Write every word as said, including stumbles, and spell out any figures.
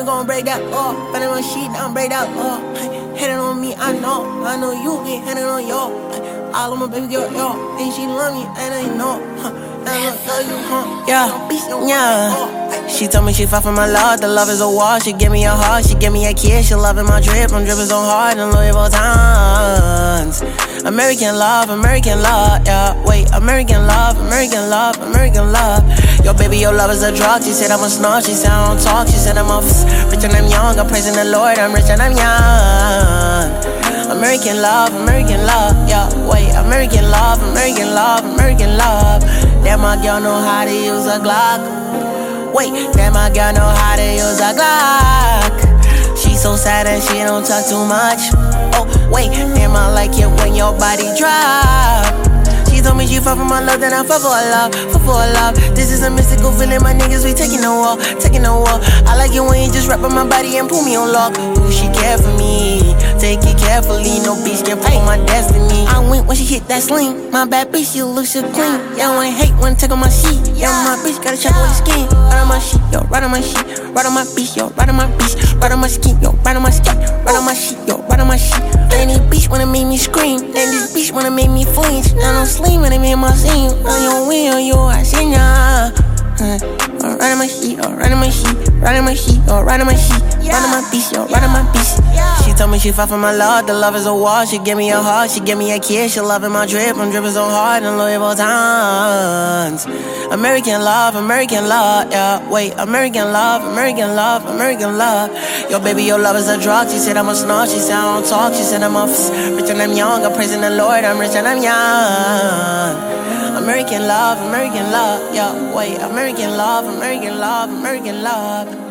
gon' break that law. Better on shit, I'm break that law. Headed on me, I know. I know you get headed on yo. All of my baby girl, yo. And she love me, and I know. And look, girl, you huh? Yeah, yeah. She told me she fought for my love. The love is a wall. She give me a heart. She give me a kiss. She loving my drip. I'm dripping so hard in Louis Vuittons. American love, American love, yeah. Wait, American love, American love, American love. Yo, baby, your love is a drug. She said I'm a snort. She said I don't talk. She said I'm a rich and I'm young. I'm praising the Lord. I'm rich and I'm young. American love, American love, yeah. Wait, American love, American love, American love. That my girl know how to use a Glock. Wait, that my girl know how to use a Glock. She so sad and she don't talk too much. Oh, wait, damn, I like it when your body drop. She told me she fuck for my love, then I fuck for her love, fuck for her love. This is a mystical feeling, my niggas, we taking the wall, taking the wall. I like it when you just wrap on my body and pull me on lock. Ooh, she care for me, take it carefully, no bitch can pull my destiny. I went when she hit that sling, my bad bitch, you look so clean. Yeah, I ain't hate when take on my sheet. Yeah, my bitch got a chop on the skin. Right on my sheet, yo, right on my sheet. Right on my bitch, yo, right on my bitch. Right on my skin, yo, right on my skin. Right on my sheet, yo, right on my sheet. And this bitch wanna make me scream. And this bitch wanna make me flinch. I don't sleep when they make my scene. On your way, on your I see ya. Uh, right on my sheet, oh, right on my sheet. Right on my sheet, oh, right on my sheet. Right on my bitch, yo, right on my bitch. She told me she fought for my love. The love is a wall. She give me a heart. She give me a kiss. She loving my drip. I'm dripping so hard in Louis Vuittons. American love, American love, yeah. Wait, American love, American love, American love. Yo, baby, your love is a drug. She said I'm a snort. She said I don't talk. She said I'm a rich and I'm young. I'm praising the Lord. I'm rich and I'm young. American love, American love, yeah. Wait, American love, American love, American love.